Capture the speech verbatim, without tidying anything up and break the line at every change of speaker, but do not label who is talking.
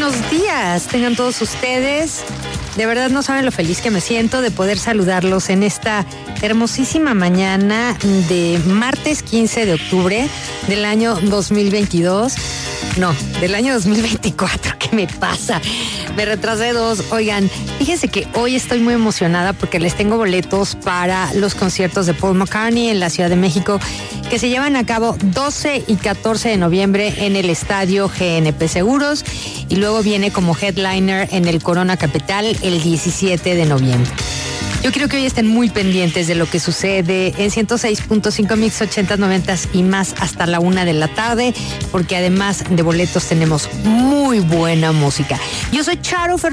buenos días. Tengan todos ustedes. De verdad no saben lo feliz que me siento de poder saludarlos en esta hermosísima mañana de martes quince de octubre del año dos mil veintidós. No, del año dos mil veinticuatro. ¿Qué me pasa? Me retrasé dos. Oigan, fíjense que hoy estoy muy emocionada porque les tengo boletos para los conciertos de Paul McCartney en la Ciudad de México que se llevan a cabo doce y catorce de noviembre en el Estadio G N P Seguros y luego viene como headliner en el Corona Capital el diecisiete de noviembre. Yo quiero que hoy estén muy pendientes de lo que sucede en ciento seis punto cinco Mix ochentas, noventas y más hasta la una de la tarde, porque además de boletos tenemos muy buena música. Yo soy Charo Fernández.